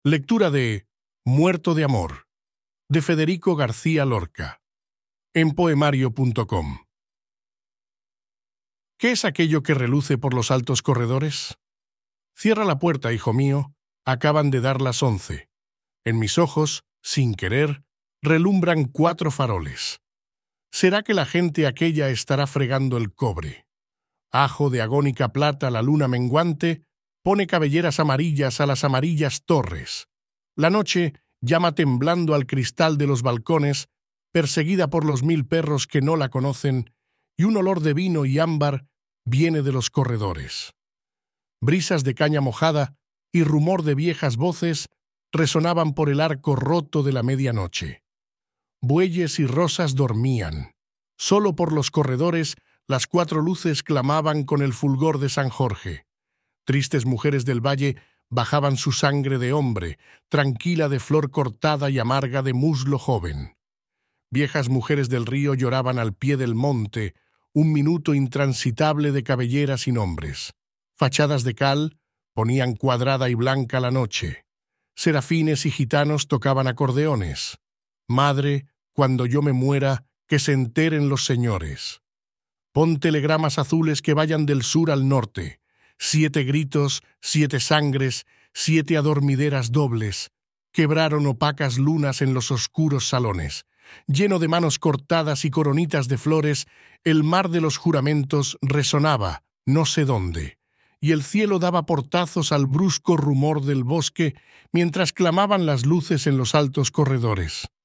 Lectura de Muerto de amor, de Federico García Lorca, en poemario.com. ¿Qué es aquello que reluce por los altos corredores? Cierra la puerta, hijo mío, acaban de dar las 11. En mis ojos, sin querer, relumbran 4 faroles. ¿Será que la gente aquella estará fregando el cobre? Ajo de agónica plata la luna menguante pone cabelleras amarillas a las amarillas torres. La noche llama temblando al cristal de los balcones, perseguida por los 1000 perros que no la conocen, y un olor de vino y ámbar viene de los corredores. Brisas de caña mojada y rumor de viejas voces resonaban por el arco roto de la medianoche. Bueyes y rosas dormían. Solo por los corredores las 4 luces clamaban con el fulgor de San Jorge. Tristes mujeres del valle bajaban su sangre de hombre, tranquila de flor cortada y amarga de muslo joven. Viejas mujeres del río lloraban al pie del monte, un minuto intransitable de cabelleras y nombres. Fachadas de cal ponían cuadrada y blanca la noche. Serafines y gitanos tocaban acordeones. Madre, cuando yo me muera, que se enteren los señores. Pon telegramas azules que vayan del sur al norte. 7 gritos, 7 sangres, 7 adormideras dobles. Quebraron opacas lunas en los oscuros salones. Lleno de manos cortadas y coronitas de flores, el mar de los juramentos resonaba, no sé dónde, y el cielo daba portazos al brusco rumor del bosque mientras clamaban las luces en los altos corredores.